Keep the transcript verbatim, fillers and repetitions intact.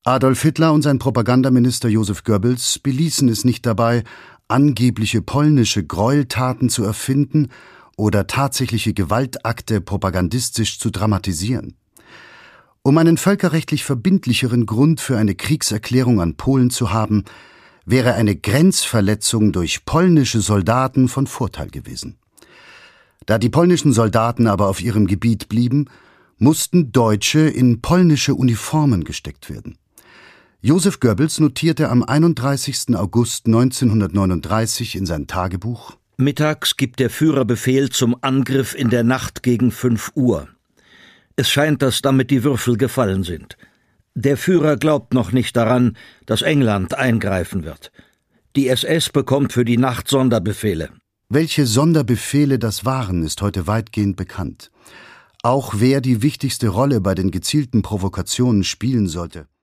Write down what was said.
Adolf Hitler und sein Propagandaminister Joseph Goebbels beließen es nicht dabei, angebliche polnische Gräueltaten zu erfinden oder tatsächliche Gewaltakte propagandistisch zu dramatisieren. Um einen völkerrechtlich verbindlicheren Grund für eine Kriegserklärung an Polen zu haben, wäre eine Grenzverletzung durch polnische Soldaten von Vorteil gewesen. Da die polnischen Soldaten aber auf ihrem Gebiet blieben, mussten Deutsche in polnische Uniformen gesteckt werden. Joseph Goebbels notierte am einunddreißigsten August neunzehnhundertneununddreißig in sein Tagebuch: Mittags gibt der Führer Befehl zum Angriff in der Nacht gegen fünf Uhr. Es scheint, dass damit die Würfel gefallen sind. Der Führer glaubt noch nicht daran, dass England eingreifen wird. Die S S bekommt für die Nacht Sonderbefehle. Welche Sonderbefehle das waren, ist heute weitgehend bekannt. Auch wer die wichtigste Rolle bei den gezielten Provokationen spielen sollte.